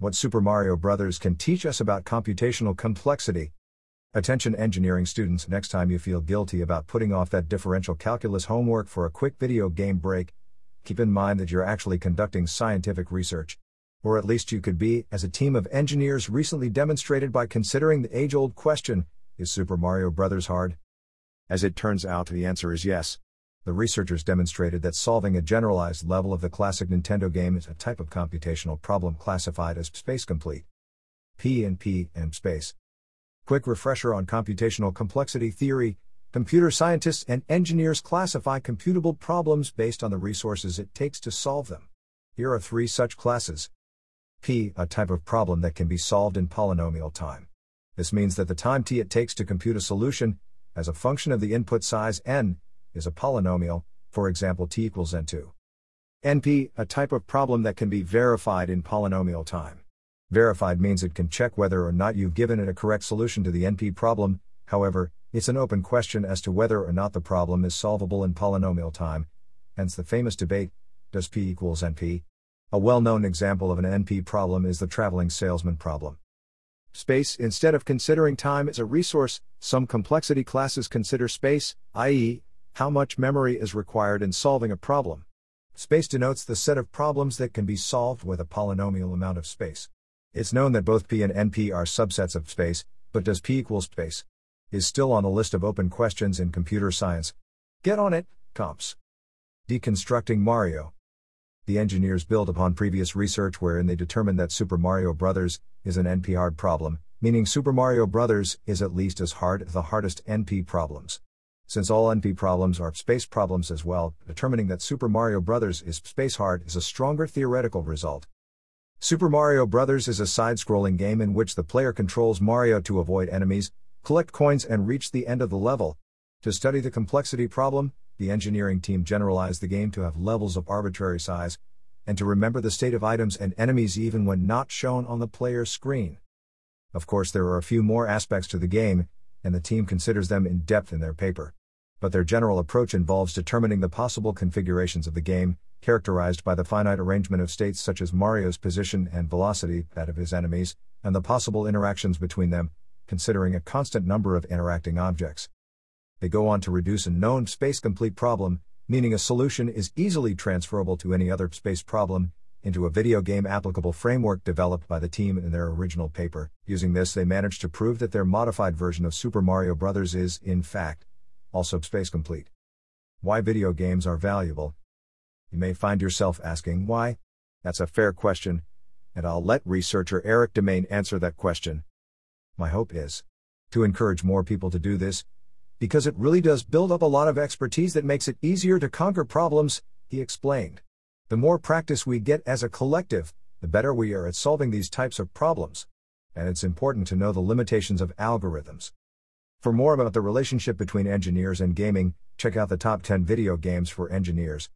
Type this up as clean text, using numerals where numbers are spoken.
What Super Mario Bros. Can teach us about computational complexity. Attention engineering students, next time you feel guilty about putting off that differential calculus homework for a quick video game break, keep in mind that you're actually conducting scientific research. Or at least you could be, as a team of engineers recently demonstrated by considering the age-old question, is Super Mario Bros. Hard? As it turns out, the answer is yes. The researchers demonstrated that solving a generalized level of the classic Nintendo game is a type of computational problem classified as space complete. P and space. Quick refresher on computational complexity theory. Computer scientists and engineers classify computable problems based on the resources it takes to solve them. Here are 3 such classes. P, a type of problem that can be solved in polynomial time. This means that the time t it takes to compute a solution, as a function of the input size n, is a polynomial, for example t equals n2. NP, a type of problem that can be verified in polynomial time. Verified means it can check whether or not you've given it a correct solution to the NP problem. However, it's an open question as to whether or not the problem is solvable in polynomial time, hence the famous debate, does P equals NP? A well-known example of an NP problem is the traveling salesman problem. Space, instead of considering time as a resource, some complexity classes consider space, i.e., how much memory is required in solving a problem. Space denotes the set of problems that can be solved with a polynomial amount of space. It's known that both P and NP are subsets of space, but does P equal space? Is still on the list of open questions in computer science. Get on it, comps. Deconstructing Mario. The engineers build upon previous research wherein they determined that Super Mario Bros. Is an NP hard problem, meaning Super Mario Bros. Is at least as hard as the hardest NP problems. Since all NP problems are space problems as well, determining that Super Mario Bros. Is space hard is a stronger theoretical result. Super Mario Bros. Is a side-scrolling game in which the player controls Mario to avoid enemies, collect coins and reach the end of the level. To study the complexity problem, the engineering team generalized the game to have levels of arbitrary size, and to remember the state of items and enemies even when not shown on the player's screen. Of course, there are a few more aspects to the game, and the team considers them in depth in their paper. But their general approach involves determining the possible configurations of the game, characterized by the finite arrangement of states such as Mario's position and velocity, that of his enemies, and the possible interactions between them, considering a constant number of interacting objects. They go on to reduce a known space-complete problem, meaning a solution is easily transferable to any other space problem, into a video game applicable framework developed by the team in their original paper. Using this, they managed to prove that their modified version of Super Mario Bros. Is, in fact, also space-complete. Why video games are valuable. You may find yourself asking why. That's a fair question, and I'll let researcher Eric Demain answer that question. My hope is to encourage more people to do this, because it really does build up a lot of expertise that makes it easier to conquer problems, he explained. The more practice we get as a collective, the better we are at solving these types of problems. And it's important to know the limitations of algorithms. For more about the relationship between engineers and gaming, check out the top 10 video games for engineers.